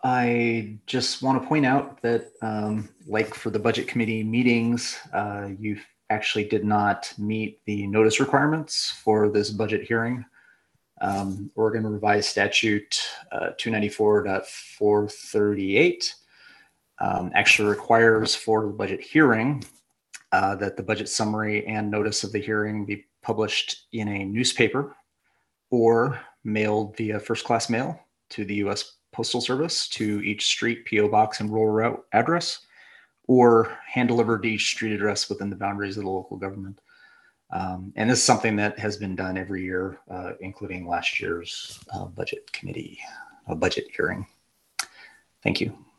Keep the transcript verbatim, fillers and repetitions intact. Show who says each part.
Speaker 1: I just want to point out that, um, like for the budget committee meetings, uh, you actually did not meet the notice requirements for this budget hearing. Um, Oregon Revised Statute uh, two ninety-four point four thirty-eight um, actually requires for the budget hearing uh, that the budget summary and notice of the hearing be published in a newspaper or mailed via first class mail to the U S Postal Service to each street, P O box, and rural route address, or hand delivered to each street address within the boundaries of the local government. Um, and this is something that has been done every year, uh, including last year's uh, budget committee uh, budget hearing. Thank you.